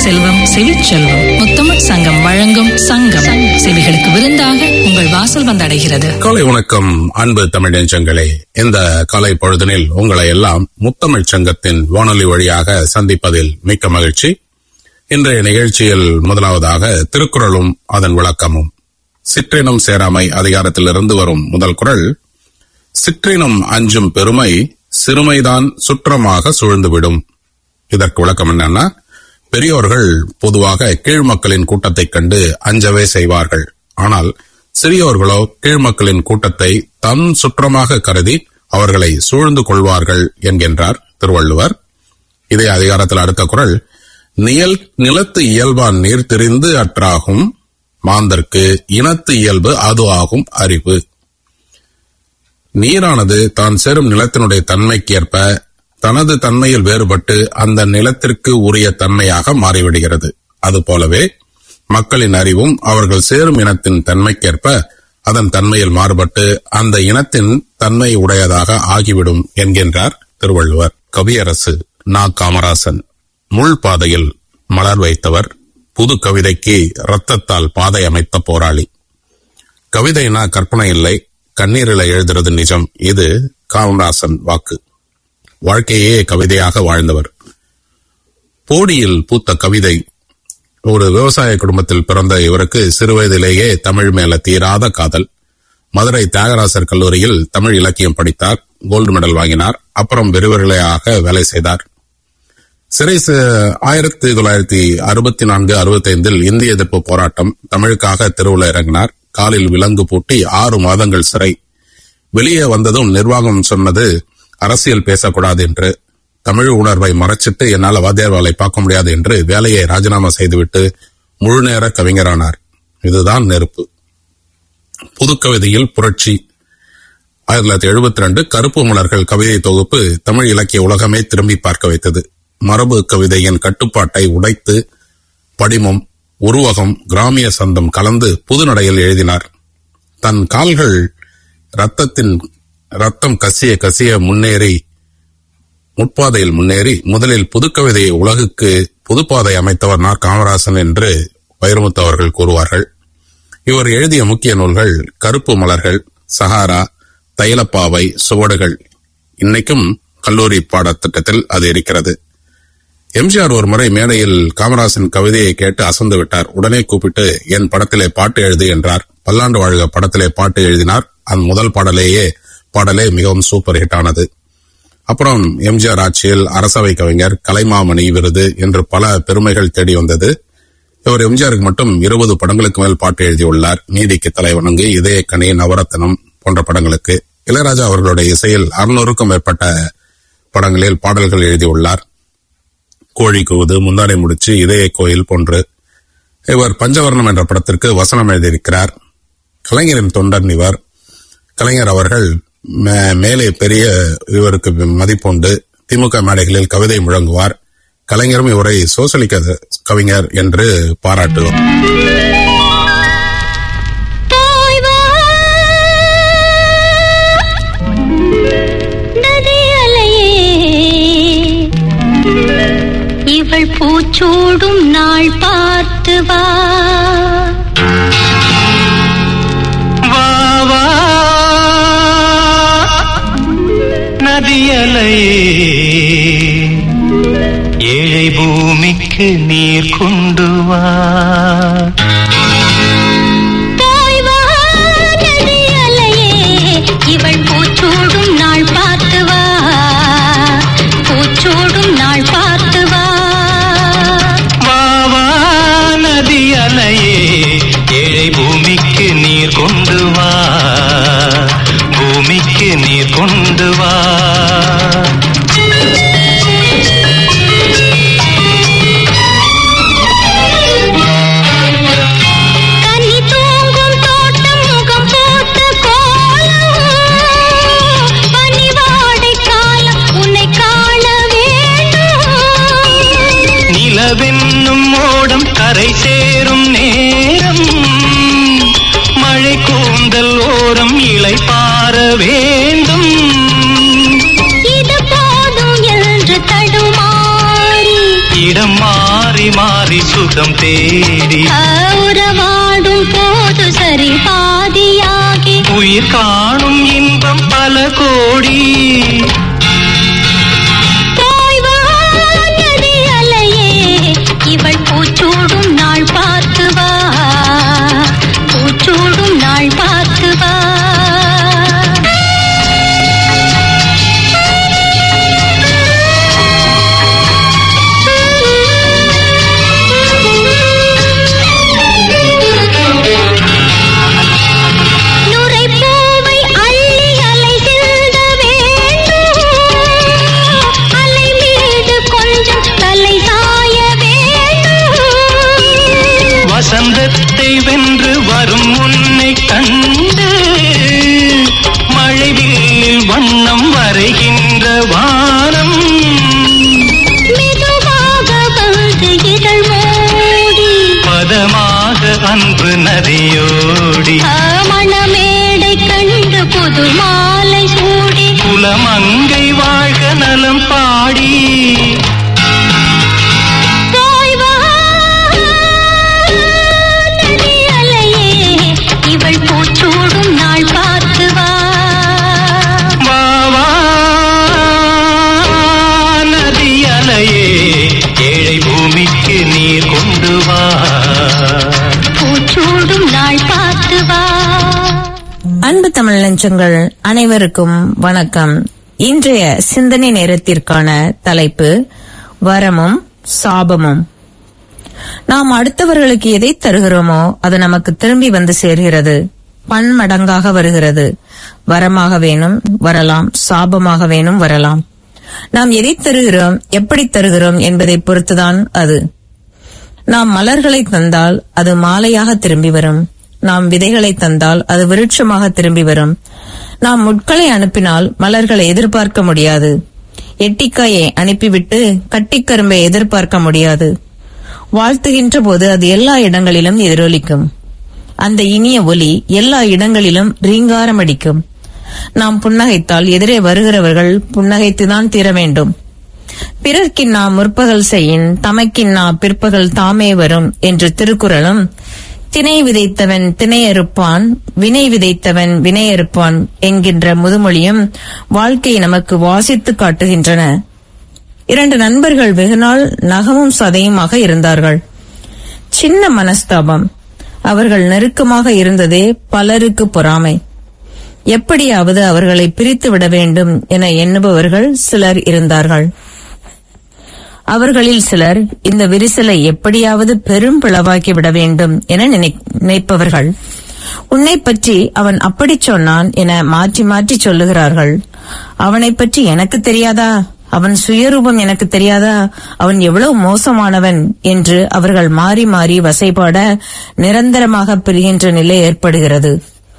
செல்வம் செவிச்செல்வம் முத்தமிழ் சங்கம் வழங்கும் சங்கம் செவிகளுக்கு விருந்தாக உங்கள் வாசல் வந்தடைகிறது. காலை வணக்கம் அன்பு தமிழ் நெஞ்சங்களே. இந்த காலை பொழுதினில் உங்களை எல்லாம் முத்தமிழ் சங்கத்தின் வானொலி வழியாக சந்திப்பதில் மிக்க மகிழ்ச்சி. இன்றைய நிகழ்ச்சியில் முதலாவதாக திருக்குறளும் அதன் விளக்கமும். சிற்றினம் சேராமை அதிகாரத்திலிருந்து வரும் முதல் குறள். சிற்றினம் அஞ்சும் பெருமை சிறுமைதான் சுற்றமாக சூழ்ந்துவிடும். இதற்கு விளக்கம் என்னன்னா, பெரியோர்கள் பொதுவாக கீழ் மக்களின் கூட்டத்தைக் கண்டு அஞ்சவே செய்வார்கள். ஆனால் சிறியோர்களோ கீழ் மக்களின் கூட்டத்தை தன் சுற்றமாக கருதி அவர்களை சூழ்ந்து கொள்வார்கள் என்கின்றார் திருவள்ளுவர். இதே அதிகாரத்தில் அடுத்த குறள். நிலத்து இயல்பான் நீர் தெரிந்து அற்றாகும் மாந்தர்க்கு இனத்து இயல்பு அது ஆகும் அறிவு. நீரானது தான் சேரும் நிலத்தினுடைய தன்மைக்கேற்ப தனது தன்மையில் வேறுபட்டு அந்த நிலத்திற்கு உரிய தன்மையாக மாறிவிடுகிறது. அதுபோலவே மக்களின் அறிவும் அவர்கள் சேரும் இனத்தின் தன்மைக்கேற்ப அதன் தன்மையில் மாறுபட்டு அந்த இனத்தின் தன்மை உடையதாக ஆகிவிடும் என்கின்றார் திருவள்ளுவர். கவியரசு நா. காமராசன். முள் பாதையில் மலர் வைத்தவர், புது கவிதைக்கு இரத்தத்தால் பாதை அமைத்த போராளி. கவிதைனா கற்பனை இல்லை, கண்ணீரில் எழுதுறது நிஜம். இது காமராசன் வாக்கு. வாழ்க்கையே கவிதையாக வாழ்ந்தவர். போடியில் பூத்த கவிதை. ஒரு விவசாய குடும்பத்தில் பிறந்த இவருக்கு சிறுவயதிலேயே தமிழ் மேல தீராத காதல். மதுரை தியாகராசர் கல்லூரியில் தமிழ் இலக்கியம் படித்தார், கோல்டு மெடல் வாங்கினார். அப்புறம் விரிவுரையாக வேலை செய்தார். சிறை 1964-65 இந்திய எதிர்ப்பு போராட்டம். தமிழுக்காக தெருவில் இறங்கினார். காலில் விலங்கு பூட்டி 6 மாதங்கள் சிறை. வெளியே வந்ததும் நிர்வாகம் சொன்னது அரசியல் பேசக்கூடாது என்று. தமிழ் உணர்வை மறைச்சிட்டு என்னால் வாத்தியார் வேலை பார்க்க முடியாது என்று வேலையை ராஜினாமா செய்துவிட்டு முழு நேர கவிஞரானார். இதுதான் நெருப்பு. புதுக்கவிதையில் புரட்சி. 1972 கருப்பு மலர்கள் கவிதை தொகுப்பு தமிழ் இலக்கிய உலகமே திரும்பி பார்க்க வைத்தது. மரபு கவிதையின் கட்டுப்பாட்டை உடைத்து படிமம், உருவகம், கிராமிய சந்தம் கலந்து புது நடையில் எழுதினார். தன் கால்கள் ரத்தம் கசிய கசிய முட்பாதையில் முன்னேறி முதலில் புதுக்கவிதையை உலகுக்கு புதுப்பாதை அமைத்தவர் நா. காமராசன் என்று வைரமுத்து அவர்கள் கூறுவார்கள். இவர் எழுதிய முக்கிய நூல்கள் கருப்பு மலர்கள், சஹாரா, தைலப்பாவை, சுவடுகள். இன்னைக்கும் கல்லூரி பாடத்திட்டத்தில் அது இருக்கிறது. எம்ஜிஆர் ஒரு முறை மேடையில் காமராசன் கவிதையை கேட்டு அசந்து விட்டார். உடனே கூப்பிட்டு என் படத்திலே பாட்டு எழுது என்றார். பல்லாண்டு வாழ்க படத்திலே பாட்டு எழுதினார். அந்த முதல் பாடலே மிகவும் சூப்பர் ஹிட் ஆனது. அப்புறம் எம்ஜிஆர் ஆட்சியில் அரசவை கவிஞர், கலைமாமணி விருது என்று பல பெருமைகள் தேடி வந்தது. இவர் எம்ஜிஆருக்கு மட்டும் 20 படங்களுக்கு மேல் பாட்டு எழுதியுள்ளார். நீதிக்கு தலைவணங்கு, இதயக்கனி, நவரத்னம் போன்ற படங்களுக்கு. இளையராஜா அவர்களுடைய இசையில் 600க்கும் மேற்பட்ட படங்களில் பாடல்கள் எழுதியுள்ளார். கோழி கூவுது, முந்தானை முடிச்சு, இதய கோயில் போன்று. இவர் பஞ்சவர்ணம் என்ற படத்திற்கு வசனம் எழுதியிருக்கிறார். கலைஞரின் தொண்டன் இவர். கலைஞர் அவர்கள் மேலே பெரிய இவருக்கு மதிப்புண்டு. திமுக மேடைகளில் கவிதை முழங்குவார். கலைஞரும் இவரை சோசலிக்க கவிஞர் என்று பாராட்டுவார். இவள் பூச்சூடும் நாள் பார்த்து வா வா நதியலையே, ஏழை பூமிக்கு நீர் கொண்டு வா. நதியலையே, இவள் பூச்சூடும் நாள் பார்த்து வா, பூச்சூடும் நாள் பார்த்து வா. ஏழை பூமிக்கு நீர் கொண்டு வா, பூமிக்கு நீர் கொண்டு வா. கனி தூங்கும் தோட்டம் முகம் போட்ட கோலம், பனிவாடை காலம் உன்னை காண வேண்டும். நிலவென்னும் மோடம் கரை சேரும் நேரம், மழை கூந்தல் ஓரம் இலை பார வேண்டும். இது போதும் என்று தடுமாறி இடம் மாறி மாறி மாறி சுகம் தேடி உறவாடும் போது சரி பாதியாகி உயிர் காணும் இன்பம் பல கோடி நதி அலையே இவள் பூச்சூடும் நாள் பார்த்து வா, பூச்சூடும் நாள் பார்த்து வா. வசந்தத்தை வென்று வரும் உன்னை கண்டு மழைவில் வண்ணம் வரைகின்ற வானம் மெதுவாக வந்து இதழ் மூடி பதமாக அன்பு நதியோடி மணமேடை கண்டு புது மாலை சூடி குலமங்கை வாழ்க நலம் பாடி இவள் பூச்சூடும் நாள் பார்த்து வா, நதி அலையே ஏழை பூமிக்கு நீர் கொண்டு வா, பூச்சூடும் நாள் பார்த்து வா. அன்பு தமிழ் நெஞ்சங்கள் அனைவருக்கும் வணக்கம். இன்றைய சிந்தனை நேரத்திற்கான தலைப்பு வரமும் சாபமும். நாம் அடுத்தவர்களுக்கு எதை தருகிறோமோ அது நமக்கு திரும்பி வந்து சேர்கிறது, பன்மடங்காக வருகிறது. வரமாக வேணும் வரலாம், சாபமாக வேணும் வரலாம். நாம் எதை தருகிறோம், எப்படி தருகிறோம் என்பதை பொறுத்துதான் அது. நாம் மலர்களை தந்தால் அது மாலையாக திரும்பி வரும். நாம் விதைகளை தந்தால் அது விருட்சமாக திரும்பி வரும். நாம் முட்களை அனுப்பினால் மலர்களை எதிர்பார்க்க முடியாது. எட்டிக்காயை அனுப்பிவிட்டு கட்டிக்கரும்பை எதிர்பார்க்க முடியாது. வாழ்த்துகின்ற போது அது எல்லா இடங்களிலும் எதிரொலிக்கும். அந்த இனிய ஒலி எல்லா இடங்களிலும் ரீங்காரம் அடிக்கும். நாம் புன்னகைத்தால் எதிரே வருகிறவர்கள் புன்னகைத்துதான் தீர வேண்டும். பிறர்க்கின்னா முற்பகல் செய்யின் தமக்கின்னா பிற்பகல் தாமே வரும் என்று திருக்குறளும், திணை விதைத்தவன் திணையறுப்பான் வினை விதைத்தவன் வினையறுப்பான் என்கின்ற முதுமொழியும் வாழ்க்கையை நமக்கு வாசித்து காட்டுகின்றன. 2 நண்பர்கள் வெகுநாள் நகமும் சதையுமாக இருந்தார்கள். சின்ன மனஸ்தாபம். அவர்கள் நெருக்கமாக இருந்ததே பலருக்கு பொறாமை. எப்படியாவது அவர்களை பிரித்து விட வேண்டும் என எண்ணுபவர்கள் சிலர் இருந்தார்கள். அவர்களில் சிலர் இந்த விரிசலை எப்படியாவது பெரும் பிளவாக்கி விட வேண்டும் என நினைப்பவர்கள். உன்னை பற்றி அவன் அப்படி சொன்னான் என மாற்றி மாற்றி சொல்லுகிறார்கள். அவனை பற்றி எனக்கு தெரியாதா, அவன் சுயரூபம் எனக்கு தெரியாதா, அவன் எவ்வளவு மோசமானவன் என்று அவர்கள் மாறி மாறி வசைபாட நிரந்தரமாக பிரிகின்ற நிலை ஏற்படுகிறது.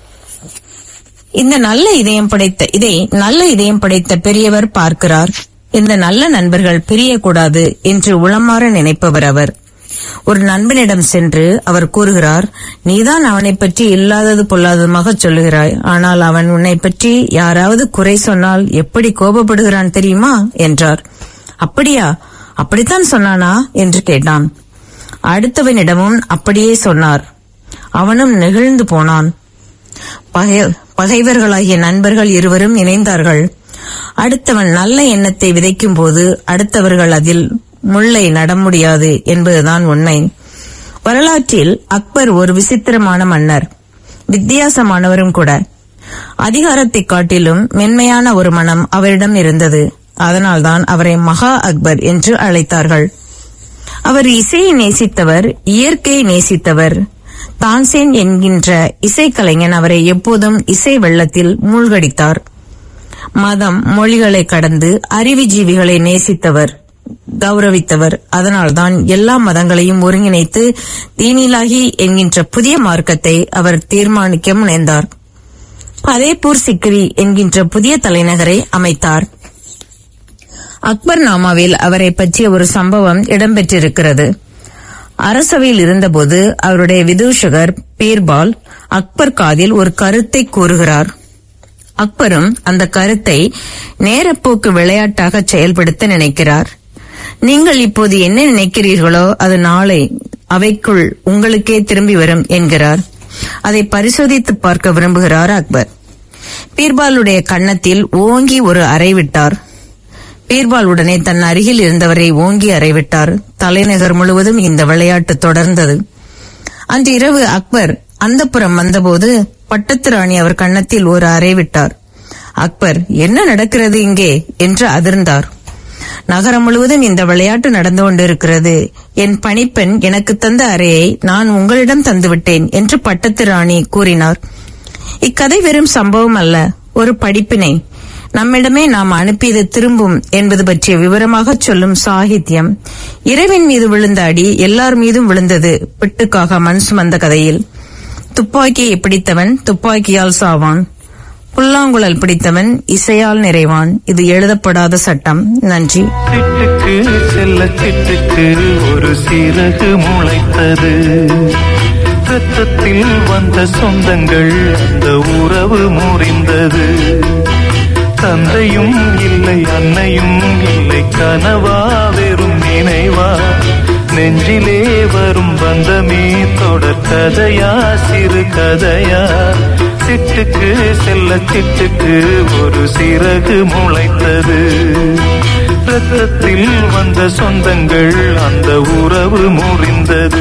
இதை நல்ல இதயம் படைத்த பெரியவர் பார்க்கிறார். இந்த நல்ல நண்பர்கள் பிரியக்கூடாது என்று உளமாற நினைப்பவர் அவர். ஒரு நண்பனிடம் சென்று அவர் கூறுகிறார், நீதான் அவனை பற்றி இல்லாதது பொல்லாததுமாக சொல்லுகிறாய், ஆனால் அவன் உன்னை பற்றி யாராவது குறை சொன்னால் எப்படி கோபப்படுகிறான் தெரியுமா என்றார். அப்படியா, அப்படித்தான் சொன்னானா என்று கேட்டான். அடுத்தவனிடமும் அப்படியே சொன்னார். அவனும் நெகிழ்ந்து போனான். பகைவர்களாகிய நண்பர்கள் இருவரும் இணைந்தார்கள். அடுத்தவன் நல்ல எண்ணத்தை விதைக்கும் போது அடுத்தவர்கள் அதில் முள்ளை நட முடியாது என்பதுதான் உண்மை. வரலாற்றில் அக்பர் ஒரு விசித்திரமான மன்னர், வித்தியாசமானவரும் கூட. அதிகாரத்தை காட்டிலும் மென்மையான ஒரு மனம் அவரிடம் இருந்தது. அதனால்தான் அவரை மகா அக்பர் என்று அழைத்தார்கள். அவர் இசையை நேசித்தவர், இயற்கையை நேசித்தவர். தான்சேன் என்கின்ற இசைக்கலைஞன் அவரை எப்போதும் இசை வெள்ளத்தில் மூழ்கடித்தார். மதம் மொழிகளை கடந்து அறிவுஜீவிகளை நேசித்தவர், கௌரவித்தவர். அதனால்தான் எல்லா மதங்களையும் ஒருங்கிணைத்து தீனிலாகி என்கின்ற புதிய மார்க்கத்தை அவர் தீர்மானிக்க முனைந்தார். பதேபூர் சிக்ரி என்கின்ற புதிய தலைநகரை அமைத்தார். அக்பர் நாமாவில் அவரை பற்றிய ஒரு சம்பவம் இடம்பெற்றிருக்கிறது. அரசவையில் இருந்தபோது அவருடைய விதூஷகர் பீர்பால் அக்பர் காதில் ஒரு கருத்தை கூறுகிறார். அக்பரும் அந்த கருத்தை நேரப்போக்கு விளையாட்டாக செயல்படுத்த நினைக்கிறார். நீங்கள் இப்போது என்ன நினைக்கிறீர்களோ அது நாளை அவைக்குள் உங்களுக்கே திரும்பி வரும் என்கிறார். அதை பரிசோதித்து பார்க்க விரும்புகிறார் அக்பர். பீர்பாலுடைய கன்னத்தில் ஓங்கி ஒரு அறை விட்டார். பீர்பால் உடனே தன் அருகில் இருந்தவரை ஓங்கி அறைவிட்டார். தலைநகர் முழுவதும் இந்த விளையாட்டு தொடர்ந்தது. அன்று இரவு அக்பர் அந்தப்புறம் வந்தபோது பட்டத்து ராணி அவர் கன்னத்தில் ஒரு அறை விட்டார். அக்பர், என்ன நடக்கிறது இங்கே என்று அதிர்ந்தார். நகரம் முழுவதும் இந்த விளையாட்டு நடந்து கொண்டிருக்கிறது. என் பணிப்பெண் எனக்கு தந்த அறையை நான் உங்களிடம் தந்துவிட்டேன் என்று பட்டத்து ராணி கூறினார். இக்கதை வெறும் சம்பவம் அல்ல, ஒரு படிப்பினை. நம்மிடமே நாம் அனுப்பியது திரும்பும் என்பது பற்றிய விவரமாக சொல்லும் சாகித்யம். இறைவன் மீது விழுந்த அடி எல்லார் மீதும் விழுந்தது பிட்டுக்காக மண் சுமந்த கதையில். துப்பாக்கியை பிடித்தவன் துப்பாக்கியால் சாவான், புல்லாங்குழல் பிடித்தவன் இசையால் நிறைவான். இது எழுதப்படாத சட்டம். நன்றி. சிட்டுக்கு செல்ல சிட்டுக்கு ஒரு சிறகு முளைத்தது. ரத்தத்தில் வந்த சொந்தங்கள் அந்த உறவு முறிந்தது. தந்தையும் இல்லை அன்னையும் இல்லை, கனவா வெறும் நினைவா, நெஞ்சிலே வரும் பந்தமே தொடர் கதையா சிறு கதையா. சிட்டுக்கு செல்ல சிட்டுக்கு ஒரு சிறகு முளைத்தது. ரத்தத்தில் வந்த சொந்தங்கள் அந்த உறவு முறிந்தது.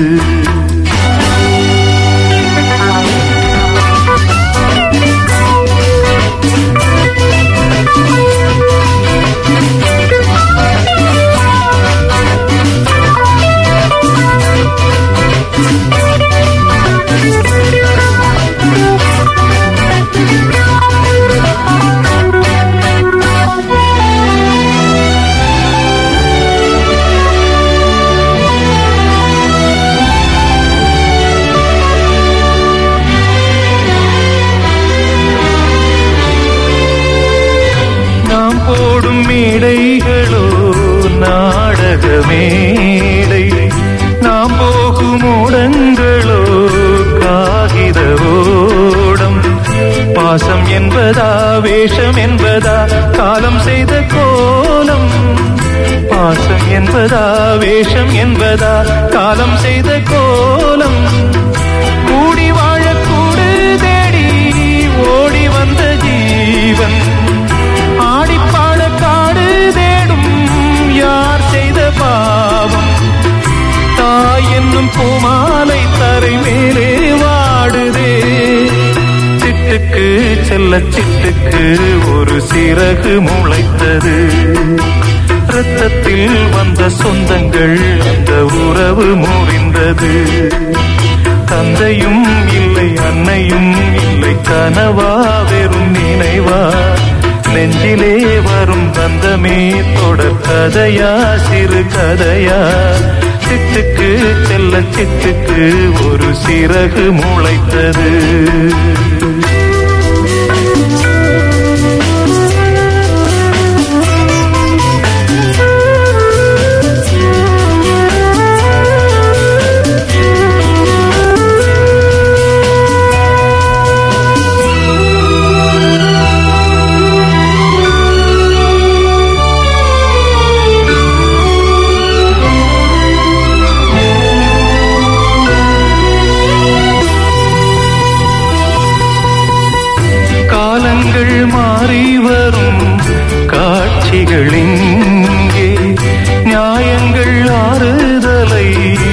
மேடைகளோ நாடக மேடை, நாம் போகும் ஓடங்களோ காகித ஓடம். பாசம் என்பதா வேஷம் என்பதா காலம் செய்த கோலம். பாசம் என்பதா வேஷம் என்பதா காலம் செய்த கோலம். கூடி வாழ கூடு தேடி ஓடி வந்த ஜீவன், ஆடிப்பாட காடு தேடும் யார் செய்த பாவம். தாய் என்னும் பூமாலை தரை மேலே வாடுதே. சிட்டுக்கு செல்ல சிட்டுக்கு ஒரு சிறகு முளைத்தது. ரத்தத்தில் வந்த சொந்தங்கள் அந்த உறவு முறிந்தது. தந்தையும் இல்லை அன்னையும் இல்லை, கனவா வெறும் நினைவா, நெஞ்சிலே வரும் பந்தமே தொடர் கதையா சிறு கதையா. சிட்டுக்கு செல்ல சிட்டுக்கு ஒரு சிறகு முளைத்தது. மாறி வரும் காட்சிகளிங்கே, நியாயங்கள் ஆறுதலை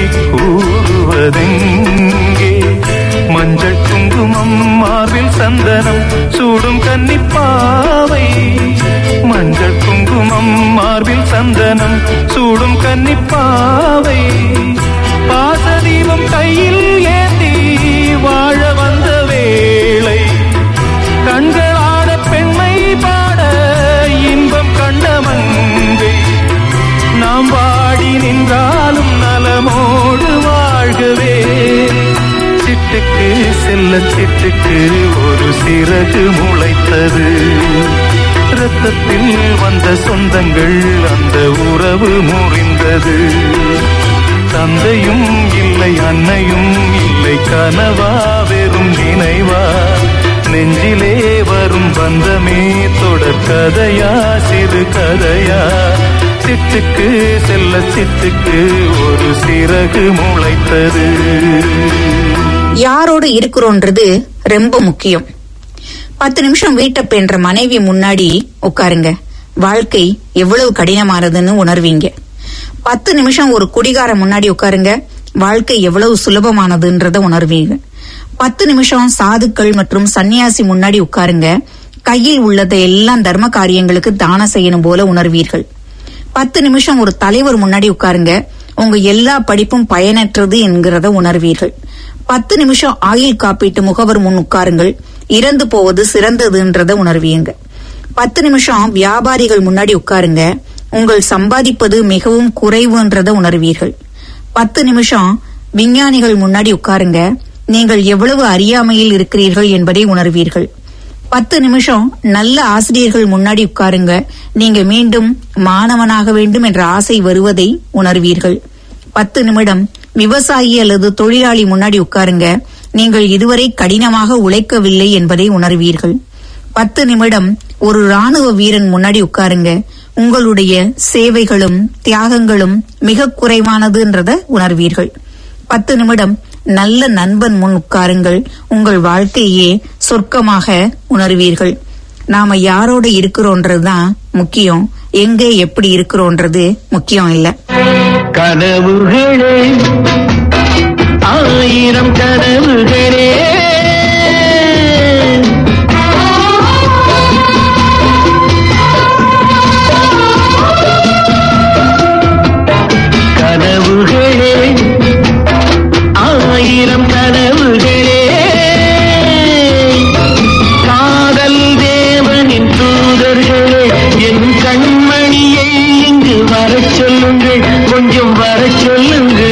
கூறுவதெங்கே. மஞ்சள் குங்குமம் மார்பில் சந்தனம் சூடும் கன்னிப்பாவை. மஞ்சள் குங்குமம் மார்பில் சந்தனம் சூடும் கன்னிப்பாவை. பாசதீபம் கையில் ஏந்தி வாழ வந்த வேளை, கண்களாட பெண்மை பாட இன்பம் கண்ட மங்கை. நாம் வாடி நின்றாலும் நலமோடு வாழ்கவே. சிட்டுக்கு செல்ல சிட்டுக்கு ஒரு சிறகு முளைத்தது. ரத்தத்தில் வந்த சொந்தங்கள் அந்த உறவு முறிந்தது. தந்தையும் இல்லை அன்னையும் இல்லை, கனவா வெறும் நினைவா, நெஞ்சிலே வரும் பந்தமே தொடர் கதையா சிறு கதையா. சிட்டுக்கு செல்ல சிட்டுக்கு ஒரு சிறகு முளைத்தது. யாரோடு இருக்கிறோன்றது ரொம்ப முக்கியம். 10 நிமிஷம் வீட்டை பெண்ற மனைவி முன்னாடி உட்காருங்க, வாழ்க்கை எவ்வளவு கடினமானதுன்னு உணர்வீங்க. 10 நிமிஷம் ஒரு குடிகார முன்னாடி உட்காருங்க, வாழ்க்கை எவ்வளவு சுலபமானதுன்றத உணர்வீங்க. 10 நிமிஷம் சாதுக்கள் மற்றும் சன்னியாசி முன்னாடி உட்காருங்க, கையில் உள்ளதை எல்லாம் தர்ம காரியங்களுக்கு தானம் செய்யணும் போல உணர்வீர்கள். 10 நிமிஷம் ஒரு தலைவர் முன்னாடி உட்காருங்க, உங்க எல்லா படிப்பும் பயனற்றது என்கிறத உணர்வீர்கள். 10 நிமிஷம் ஆயுள் காப்பீட்டு முகவர் முன் உட்காருங்கள், இறந்து போவது சிறந்ததுன்றத உணர்வீங்க. 10 நிமிஷம் வியாபாரிகள் முன்னாடி உட்காருங்க, உங்கள் சம்பாதிப்பது மிகவும் குறைவுன்றத உணர்வீர்கள். 10 நிமிஷம் விஞ்ஞானிகள் முன்னாடி உட்காருங்க, நீங்கள் எவ்வளவு அறியாமையில் இருக்கிறீர்கள் என்பதை உணர்வீர்கள். 10 நிமிஷம் நல்ல ஆசிரியர்கள் முன்னாடி உட்காருங்க, நீங்க மீண்டும் மாணவனாக வேண்டும் என்ற ஆசை வருவதை உணர்வீர்கள். 10 நிமிடம் விவசாயி அல்லது தொழிலாளி முன்னாடி உட்காருங்க, நீங்கள் இதுவரை கடினமாக உழைக்கவில்லை என்பதை உணர்வீர்கள். 10 நிமிடம் ஒரு ராணுவ வீரன் முன்னாடி உட்காருங்க, உங்களுடைய சேவைகளும் தியாகங்களும் மிக குறைவானதுன்றத உணர்வீர்கள். 10 நிமிடம் நல்ல நண்பன் முன் உட்காருங்கள், உங்கள் வாழ்க்கையே சொர்க்கமாக உணர்வீர்கள். நாம யாரோட இருக்கிறோன்றதுதான் முக்கியம், எங்க எப்படி இருக்கிறோன்றது முக்கியம் இல்ல. கனவுகளே ஆயிரம் கனவுகளே, கனவுகளே ஆயிரம் கனவுகளே, காதல் தேவனின் தூதர்களே, என் கண்மணியை இங்கு வரச் சொல்லுங்கள், கொஞ்சம் வரச் சொல்லுங்கள்.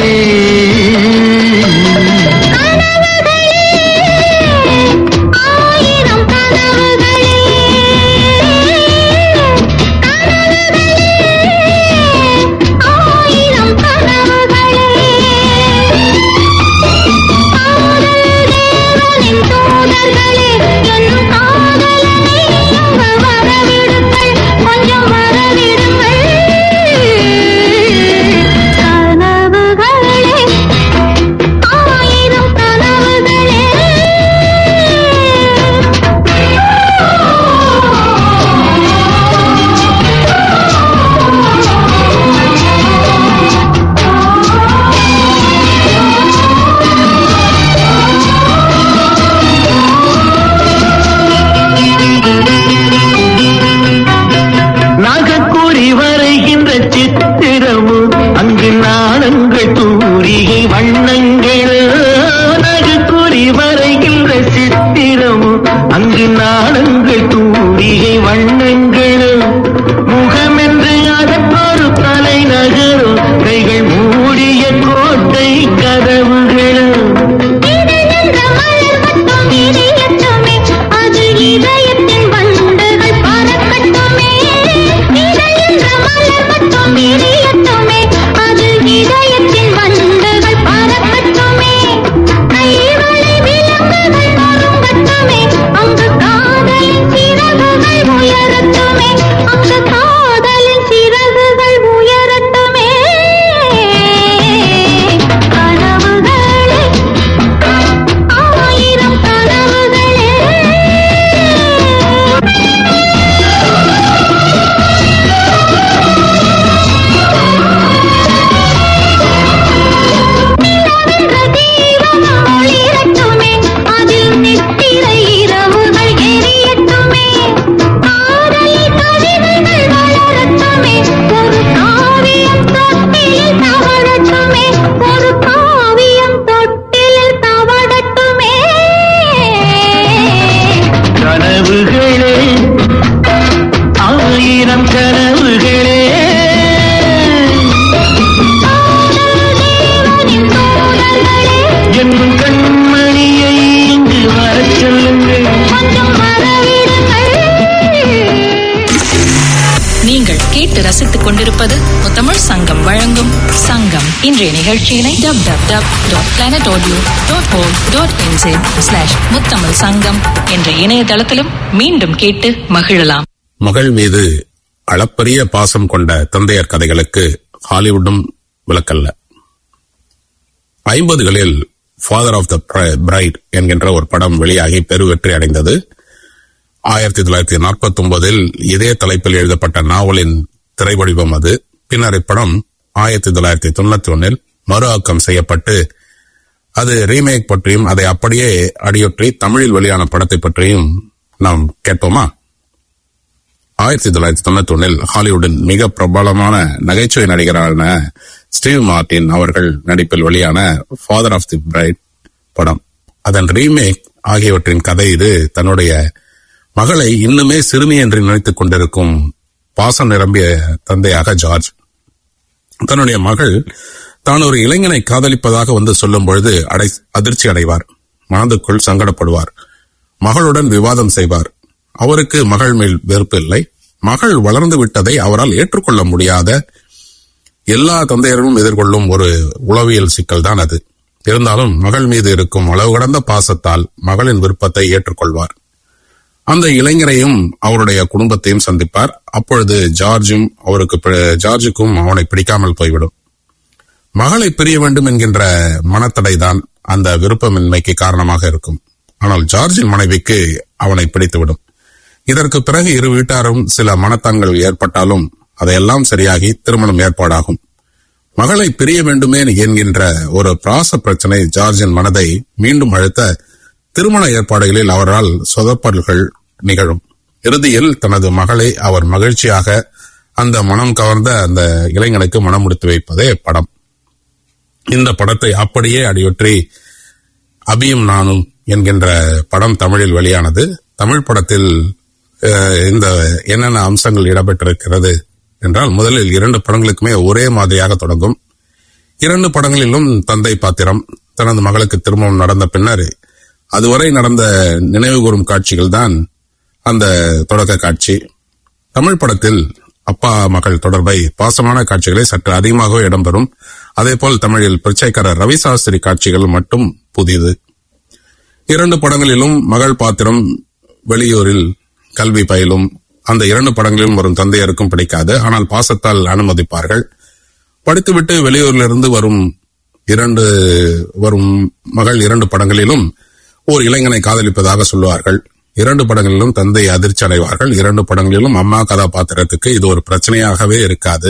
ரசித்துக் கொண்டிருப்பது முத்தமிழ் சங்கம் வழங்கும் சங்கம். இன்றைய நிகழ்ச்சியினை www.planetaudio.org.nz/முத்தமிழ் சங்கம் என்ற இணையதளத்திலும் மீண்டும் கேட்டு மகிழலாம். மகள் மீது அளப்பரிய பாசம் கொண்ட தந்தையர் கதைகளுக்கு ஹாலிவுட்டும் விலக்கல்ல. 50களில் ஃபாதர் ஆஃப் த பிரைட் என்கின்ற ஒரு படம் வெளியாகி பெருவெற்றி அடைந்தது. 1949 இதே தலைப்பில் எழுதப்பட்ட நாவலின் திரைவடிவம் அது. பின்னர் இப்படம் 1991 மறு ஆக்கம் செய்யப்பட்டு அது ரீமேக் பற்றியும் அதை அப்படியே அடியொற்றி தமிழில் வெளியான படத்தை பற்றியும் நாம் கேட்போமா? 1991 ஹாலிவுட்டின் மிக பிரபலமான நகைச்சுவை நடிகரான ஸ்டீவ் மார்டின் அவர்கள் நடிப்பில் வெளியான ஃபாதர் ஆஃப் தி பிரைட் படம், அதன் ரீமேக் ஆகியவற்றின் கதை இது. தன்னுடைய மகளை இன்னுமே சிறுமி என்று நினைத்துக் கொண்டிருக்கும் பாசம் நிரம்பிய தந்தையாக ஜார்ஜ் தன்னுடைய மகள் தான் ஒரு இளைஞனை காதலிப்பதாக வந்து சொல்லும் பொழுது அதிர்ச்சி அடைவார், மனதுக்குள் சங்கடப்படுவார், மகளுடன் விவாதம் செய்வார். அவருக்கு மகள் மேல் வெறுப்பு இல்லை. மகள் வளர்ந்து விட்டதை அவரால் ஏற்றுக்கொள்ள முடியாத எல்லா தந்தையர்களும் எதிர்கொள்ளும் ஒரு உளவியல் சிக்கல் தான் அது. இருந்தாலும் மகள் மீது இருக்கும் அளவு கடந்த பாசத்தால் மகளின் விருப்பத்தை ஏற்றுக்கொள்வார். அந்த இளைஞரையும் அவருடைய குடும்பத்தையும் சந்திப்பார். அப்பொழுது ஜார்ஜுக்கும் அவனை பிடிக்காமல் போய்விடும். மகளை பிரிய வேண்டும் என்கின்ற மனத்தடைதான் அந்த விருப்பமின்மைக்கு காரணமாக இருக்கும். ஆனால் ஜார்ஜின் மனைவிக்கு அவனை பிடித்துவிடும். இதற்கு பிறகு இரு வீட்டாரும் சில மனத்தாங்கள் ஏற்பட்டாலும் அதையெல்லாம் சரியாகி திருமணம் ஏற்பாடாகும். மகளை பிரிய வேண்டுமே என்கின்ற ஒரு பிராச பிரச்சனை ஜார்ஜின் மனதை மீண்டும் அழுத்த திருமண ஏற்பாடுகளில் அவரால் சொதப்பல்கள் நிகழும். இறுதியில் தனது மகளை அவர் மகிழ்ச்சியாக அந்த மனம் கவர்ந்த அந்த இளைஞனுக்கு மனம் முடித்து வைப்பதே படம். இந்த படத்தை அப்படியே அடியொற்றி அபியும் நானும் என்கின்ற படம் தமிழில் வெளியானது. தமிழ் படத்தில் இந்த என்னென்ன அம்சங்கள் இடம்பெற்றிருக்கிறது என்றால், முதலில் 2 படங்களுக்குமே ஒரே மாதிரியாக தொடங்கும். 2 படங்களிலும் தந்தை பாத்திரம். தனது மகளுக்கு திருமணம் நடந்த பின்னர் அதுவரை நடந்த நினைவு கூறும் காட்சிகள் தான் அந்த தொடக்க காட்சி. தமிழ் படத்தில் அப்பா மகள் தொடர்பை பாசமான காட்சிகளை சற்று அதிகமாக இடம்பெறும். அதேபோல் தமிழில் பிச்சைக்காரர் ரவி சாஸ்திரி காட்சிகள் மட்டும் புதிது. 2 படங்களிலும் மகள் பாத்திரம் வெளியூரில் கல்வி பயிலும். அந்த 2 படங்களிலும் வரும் தந்தையருக்கும் பிடிக்காது. ஆனால் பாசத்தால் அனுமதிப்பார்கள். படித்துவிட்டு வெளியூரிலிருந்து வரும் மகள் 2 படங்களிலும் ஒரு இளைஞனை காதலிப்பதாக சொல்லுவார்கள். 2 படங்களிலும் தந்தை அதிர்ச்சி அடைவார்கள். 2 படங்களிலும் அம்மா கதாபாத்திரத்துக்கு இது ஒரு பிரச்சனையாகவே இருக்காது.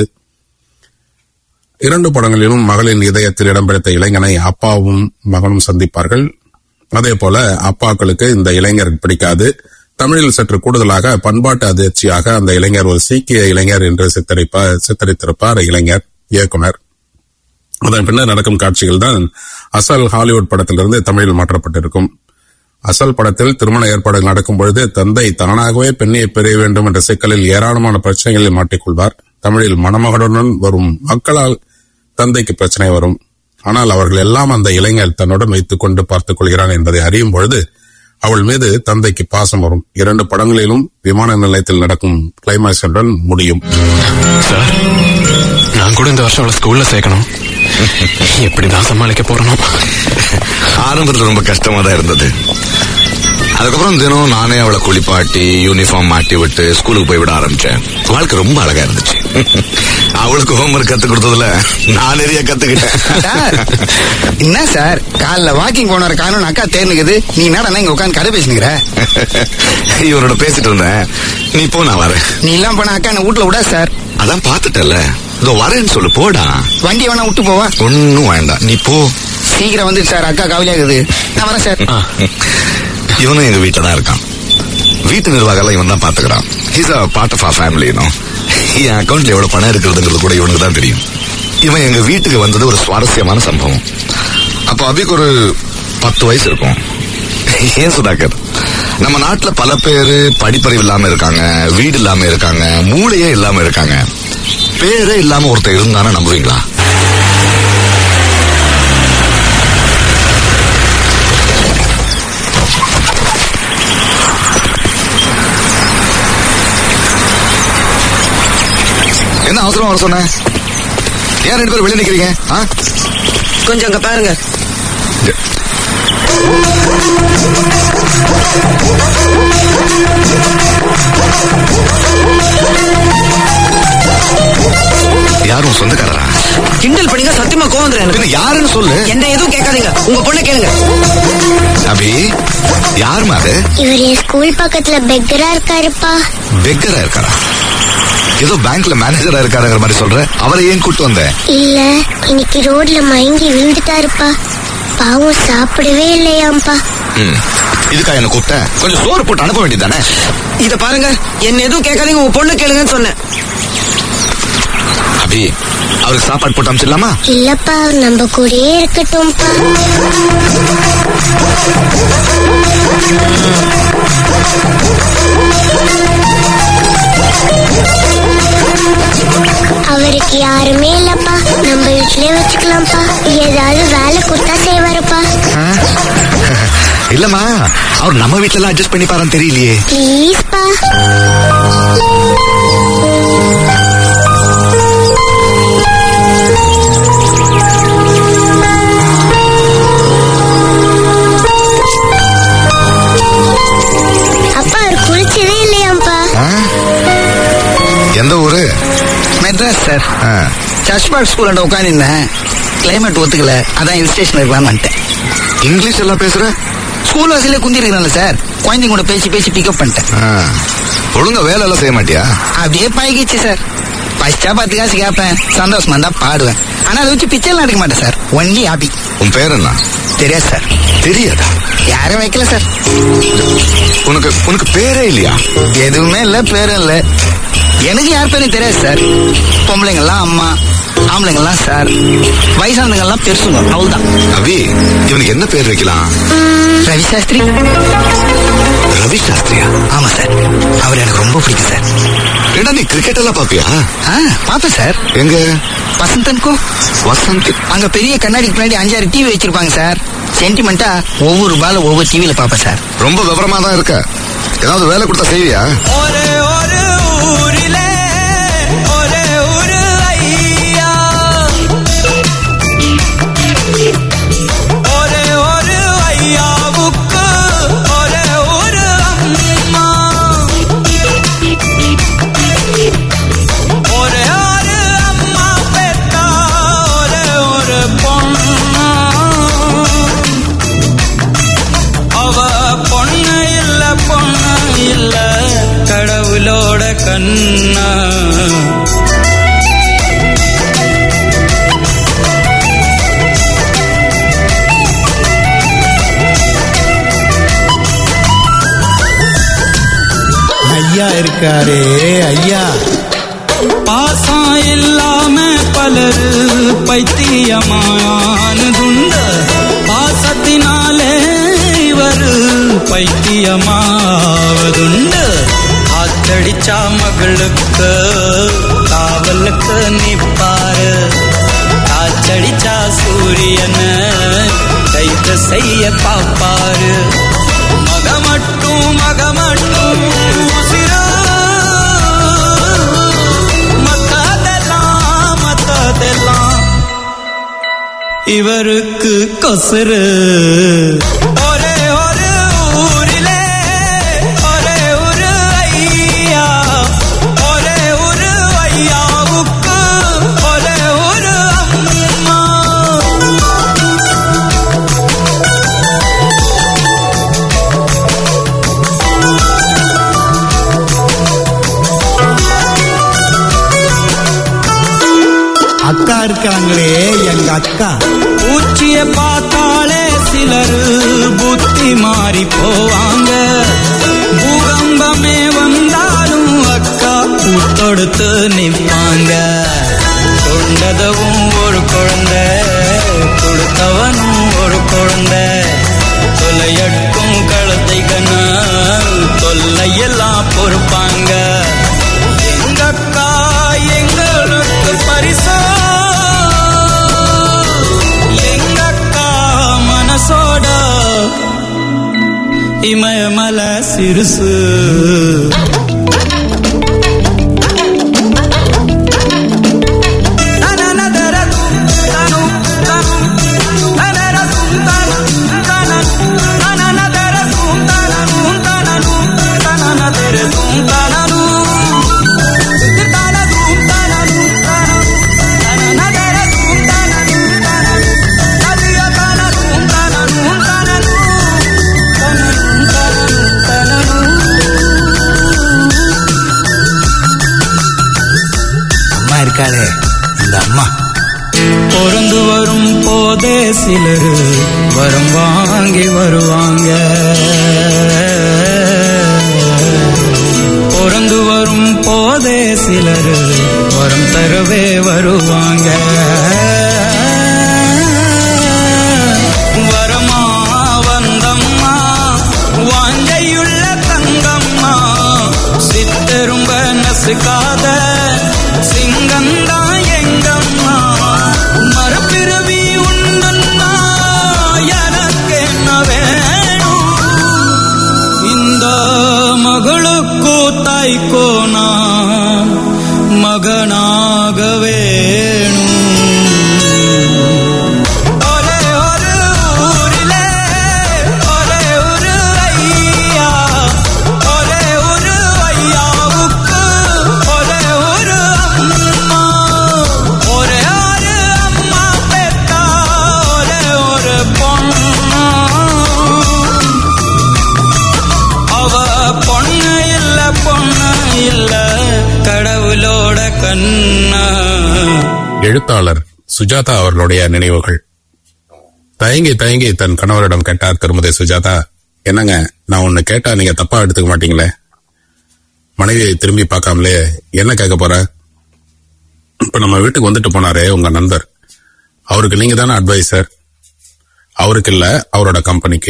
2 படங்களிலும் மகளின் இதயத்தில் இடம்பிடித்த இளைஞனை அப்பாவும் மகனும் சந்திப்பார்கள். அதே போல அப்பாக்களுக்கு இந்த இளைஞர் பிடிக்காது. தமிழில் சற்று கூடுதலாக பண்பாட்டு அதிர்ச்சியாக அந்த இளைஞர் ஒரு சீக்கிய இளைஞர் என்று சித்தரித்திருப்பார் இளைஞர் இயக்குனர். அதன் பின்னர் நடக்கும் காட்சிகள் தான் அசல் ஹாலிவுட் படத்திலிருந்து தமிழில் மாற்றப்பட்டிருக்கும். அசல் படத்தில் திருமண ஏற்பாடுகள் நடக்கும் பொழுது தந்தை தானாகவே பெண்ணியை பெற வேண்டும் என்ற சிக்கலில் ஏராளமான பிரச்சனைகளில் மாட்டிக்கொள்வார். தமிழில் மணமகளுடன் வரும் மக்களால் தந்தைக்கு பிரச்சனை வரும். ஆனால் அவர்கள் எல்லாம் அந்த இளைஞர் தன்னுடன் வைத்துக் கொண்டு பார்த்துக் கொள்கிறான் என்பதை அறியும் பொழுது அவள் மீது தந்தைக்கு பாசம் வரும். 2 படங்களிலும் விமான நிலையத்தில் நடக்கும் கிளைமாக்ஸுடன் முடியும். சார், நான் கூட இந்த வருஷம் அவளை ஸ்கூல்ல சேர்க்கணும். எப்படிதான் சமாளிக்க போறோம்? ஆரம்பத்தில் ரொம்ப கஷ்டமா தான் இருந்தது. அதுக்கப்புறம் தினம் நானே அவளை குளிப்பாட்டி யூனிஃபார்ம் மாட்டி விட்டு ஸ்கூலுக்கு போய் விட ஆரம்பிச்சேன். வாழ்க்கை ரொம்ப அழகா இருந்துச்சு. அவளுக்கு ஹோம்ஒர்க் கத்து கொடுத்ததுல நான் நிறைய கத்துக்கிட்டேன். என்ன சார், காலைல வாக்கிங் போன காரணம் அக்கா தேர்ந்துக்குது, நீ என்னடா இங்க உட்காந்து கதை பேசினுக்கிற? இவரோட பேசிட்டு இருந்தேன். நீ போ, நான் வரேன். நீ எல்லாம் போன அக்கா என்ன வீட்டுல விட சார். அதான் பாத்துட்டல, இதோ வரேன்னு சொல்லு. போடா. வண்டி வேணா விட்டு போவா? ஒன்னும் வேண்டாம், நீ போ. சீக்கிரம் வந்துட்டு சார், அக்கா கவலையாகுது. நான் வரேன் சார். இவனும் எங்க வீட்டுல தான் இருக்கான். வீட்டு நிர்வாகம் இவன் தான் பாத்துக்கிறான். He's a part of our family. என் அக்கௌண்ட்ல எவ்வளவு பணம் இருக்கிறதுங்கிறது கூட இவனுக்கு தான் தெரியும். இவன் எங்க வீட்டுக்கு வந்தது ஒரு சுவாரஸ்யமான சம்பவம். அப்போ அபிக்கு ஒரு 10 வயசு இருக்கும். ஏன் சுதாகர், நம்ம நாட்டுல பல பேரு படிப்பறிவு இல்லாம இருக்காங்க, வீடு இல்லாம இருக்காங்க, மூளையே இல்லாம இருக்காங்க. பேரே இல்லாம ஒருத்தர் இருந்தானா நம்புவீங்களா? என்ன அவசரம் வர சொன்ன? ஏன் 2 பேரும் வெளியே நிக்கிறீங்க? கொஞ்சம் அங்க பாருங்க. உங்க பொண்ணை கேளுங்க. அபி, யாருமா அது? இவர் என் ஸ்கூல் பக்கத்துல பெக்கரா இருக்காருப்பா. பெக்கரா இருக்காரா? ஏதோ பேங்க்ல மேனேஜரா இருக்காருங்கிற மாதிரி சொல்ற. அவரை ஏன் கூட்டு வந்த? இல்ல, இன்னைக்கு ரோட்ல மயங்கி விழுந்துட்டாருப்பா. பாவம் சாப்பிடவே இல்லையாம்பா. இதுக்கா என்ன கூப்பிட்ட? கொஞ்சம் சோறு போட்டு அனுப்ப வேண்டியதானே? இத பாருங்க, என்ன எதுவும் கேட்காதீங்க, உங்க பொண்ணு கேளுங்கன்னு சொன்னேன். அபி, அவருக்கு சாப்பாடு போட்டு அனுப்பிச்சிடலாமா? இல்லப்பா, நம்ம கூடயே இருக்கட்டும்பா. அவருக்கு யாருமே இல்லப்பா, நம்ம வீட்லயே வச்சுக்கலாம்ப்பா. ஏதாவது வேலை கொடுத்தா செய்வாருப்பா. இல்லம்மா, அவர் நம்ம வீட்டுல எல்லாம் அட்ஜஸ்ட் பண்ணி பாருன்னு தெரியலையே. ப்ளீஸ்ப்பா. அப்பா, அவர் குளிச்சதே இல்லையாம்பா. எந்த ஊரு? Madras sir. Church Park school உட்காந்துருந்தேன். கிளைமேட் ஒத்துக்கல, அதான் ஹில் ஸ்டேஷன் இருக்கலாம்னு வந்துட்டேன். இங்கிலீஷ் எல்லாம் பேசுற? ஸ்கூல் வாசலே குந்தி இருக்கிறான்ல சார், குழந்தைங்க கூட பேசி பேசி பிக்கப் பண்ணிட்டேன். ஒழுங்கா வேலை எல்லாம் செய்ய மாட்டியா? அப்படியே பழகிச்சு சார். பஸ்டா 10 காசு கேட்பேன், சந்தோஷமா தான் பாடுவேன். ஆனா அதை வச்சு பிச்சைலாம் எடுக்க மாட்டேன் சார். Only happy. உன் பேர் என்ன? தெரியாது சார். தெரியாதா? யாரும் வைக்கல சார். உனக்கு பேரே இல்லையா? எதுவுமே இல்ல, பேரும் இல்ல. எனக்கு யார் பேரும் தெரியாது சார். பொம்பளைங்கெல்லாம் அம்மா, ஆம்பளைங்கெல்லாம் சார், வயசானதுங்கெல்லாம் பெருசுங்க, அவ்வளவுதான். அபி, இவனுக்கு என்ன பேர் வைக்கலாம்? ரவி சாஸ்திரி. ரவி சாஸ்திரியா? ஆமா சார், அவர் எனக்கு ரொம்ப பிடிக்கும் சார். ஏடா, நீ கிரிக்கெட் எல்லாம் பாப்பியா? பாப்பேன் சார். எங்க? வசந்தன்கோ. வசந்த்? அங்க பெரிய கண்ணாடிக்கு பின்னாடி 5-6 டிவி வச்சிருப்பாங்க சார். சென்டிமெண்டா ஒவ்வொரு பால ஒவ்வொரு டிவியில பாப்பேன் சார். ரொம்ப விவரமா தான் இருக்க. ஏதாவது வேலை கொடுத்தா செய்வியா? ஒரே ஒரு ஊரிலே ஒரே ஒரு ஐயா, ஒரே ஒரு ஐயாவுக்கு ஒரே ஒரு அம்மா, ஒரே ஒரு அம்மா பெத்தா ஒரே ஒரு பொண்ணு. அவ பொண்ணு இல்ல, பொண்ணு இல்ல, கடவுளோட கண்ணா. ஐயா இருக்காரே ஐயா, பாசம் இல்லாம பலரு பைத்தியமானதுண்டு, பாசத்தினாலே இவரு பைத்தியமாவதுண்டு. காத்தடிச்சா மகளுக்கு காவலுக்கு நிப்பாரு, காத்தடிச்சா சூரியன கைது செய்ய பாப்பாரு. மகமட்டும் உசிரா, மத்ததெல்லாம் இவருக்கு கொசுரு. ஒரே ஒரு ஊரிலே ஒரே ஒரு ஐயா, ஒரே ஒரு ஐயாவுக்கு ஒரே ஒரு அம்மா. அக்கா இருக்காங்களே எங்க அக்கா. பூச்சிய பார்த்தாலே சிலரு புத்தி மாறி போவாங்க, பூகம்பமே வந்தாலும் அக்கா பூத்தொடுத்து நிற்பாங்க. கொண்டதவும் ஒரு குழந்தை, கொடுத்தவனும் ஒரு குழந்தை, தொலையட்டும் கழுத்தைகனா தொல்லையெல்லாம் பொறுப்பாங்க. எங்க அக்கா எங்களுக்கு பரிசா, எங்க அக்கா மனசோட இமயமல சிறுசு. அம்மா இருக்காளே இந்த அம்மா. பிறந்து வரும் போதே சிலர் வரம் வாங்கி வருவாங்க. பிறந்து வரும் போதே சிலர் வரம் தரவே வருவாங்க. வரமா வந்தம்மா வாஞ்சையுள்ள தங்கம்மா, சித்தரும்ப நசுக்காத சிங்கந்தா எங்கம்மா. மறுபிறவி உண்டுன்னா எனக்கு என்ன வேணும்? இந்த மகளுக்கு தாய்க்கோ நான் மகனாக வேணும். ஒரே ஒரு ஊரிலே ஒரே ஒரு ஐயா, ஒரே ஒரு ஐயாவுக்கு ஒரே ஒரு அம்மா. ஒரே ஒரு அம்மா பெத்தா ஒரே ஒரு பொண்ணு. அவ பொண்ணு இல்ல பொண்ணு இல்ல கடவுளோட கண்ணா. எழுத்தாளர் சுஜாதா அவர்களுடைய நினைவுகள். தயங்கி தயங்கி தன் கணவரிடம் கேட்டார் திருமதி சுஜாதா, என்னங்க நான் ஒன்னு கேட்டா நீங்க தப்பா எடுத்துக்க மாட்டீங்களே? மனைவியை திரும்பி பார்க்காமலே என்ன கேட்க போற? இப்ப நம்ம வீட்டுக்கு வந்துட்டு போனாரே உங்க நண்பர், அவருக்கு நீங்க தானே அட்வைசர்? அவருக்கு இல்ல, அவரோட கம்பெனிக்கு.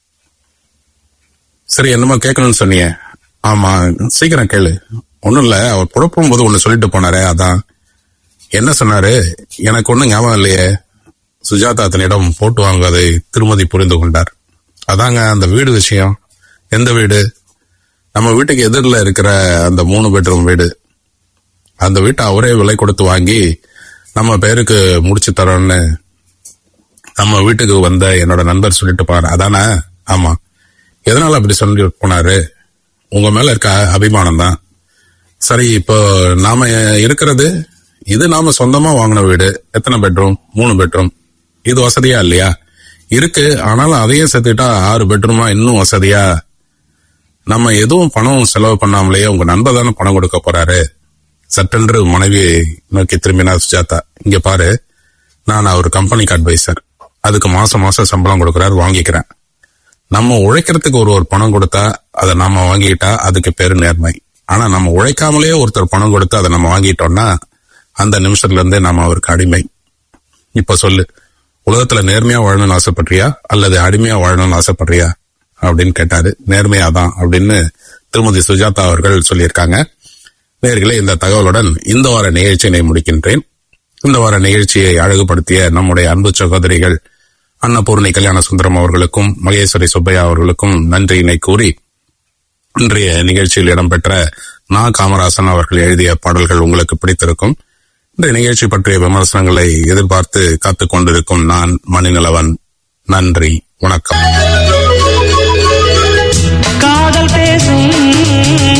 சரி, என்னமோ கேட்கணும்னு சொன்னீங்க. ஆமா, சீக்கிரம் கேளு. ஒண்ணும் இல்ல, அவர் புறப்படும் போது ஒண்ணு சொல்லிட்டு போனாரே, அதான். என்ன சொன்னாரு? எனக்கு ஒண்ணும் ஞாபகம் இல்லையே. சுஜாதா தன்னிடம் போட்டு வாங்குவதை திருமதி புரிந்து கொண்டார். அதாங்க அந்த வீடு விஷயம். எந்த வீடு? நம்ம வீட்டுக்கு எதிரில் இருக்கிற அந்த 3 பெட்ரூம் வீடு. அந்த வீட்டை அவரே விலை கொடுத்து வாங்கி நம்ம பேருக்கு முடிச்சு தரோன்னு நம்ம வீட்டுக்கு வந்த என்னோட நண்பர் சொல்லிட்டு போனார். அதானே? ஆமா. எதனால அப்படி சொல்லி போனாரு? உங்க மேல இருக்க அபிமானம் தான். சரி, இப்போ நாம இருக்கிறது இது நாம சொந்தமா வாங்கின வீடு. எத்தனை பெட்ரூம்? 3 பெட்ரூம். இது வசதியா இல்லையா? இருக்கு, ஆனாலும் அதையும் சேர்த்துட்டா 6 பெட்ரூமா இன்னும் வசதியா? நம்ம எதுவும் பணம் செலவு பண்ணாமலேயே உங்க நண்பர் தானே பணம் கொடுக்க போறாரு. சட்டென்று மனைவியை நோக்கி திரும்பினார் சுஜாதா. இங்க பாரு, நான் அவர் கம்பெனிக்கு அட்வைசர். அதுக்கு மாசம் மாசம் சம்பளம் கொடுக்கறாரு, வாங்கிக்கிறேன். நம்ம உழைக்கிறதுக்கு ஒரு பணம் கொடுத்தா அதை நாம வாங்கிட்டா அதுக்கு பேரு நேர்மை. ஆனா நம்ம உழைக்காமலேயே ஒருத்தர் பணம் கொடுத்து அதை நம்ம வாங்கிட்டோம்னா அந்த நிமிஷத்துல இருந்தே நாம அவருக்கு அடிமை. இப்ப சொல்லு, உலகத்துல நேர்மையா வாழணும்னு ஆசைப்படுறியா அல்லது அடிமையா வாழணும்னு ஆசைப்படுறியா அப்படின்னு கேட்டாரு. நேர்மையாதான் அப்படின்னு திருமதி சுஜாதா அவர்கள் சொல்லியிருக்காங்க. நேயர்களே, இந்த தகவலுடன் இந்த வார நிகழ்ச்சியினை முடிக்கின்றேன். இந்த வார நிகழ்ச்சியை அழகுபடுத்திய நம்முடைய அன்பு சகோதரிகள் அன்னபூர்ணி கல்யாண சுந்தரம் அவர்களுக்கும் மகேஸ்வரி சுப்பையா அவர்களுக்கும் நன்றியினை கூறி, இன்றைய நிகழ்ச்சியில் இடம்பெற்ற காமராசன் அவர்கள் எழுதிய பாடல்கள் உங்களுக்கு பிடித்திருக்கும். இந்த நிகழ்ச்சி பற்றிய விமர்சனங்களை எதிர்பார்த்து காத்துக் கொண்டிருக்கும் நான் மணிநிலவன். நன்றி, வணக்கம். காதல் பேசும்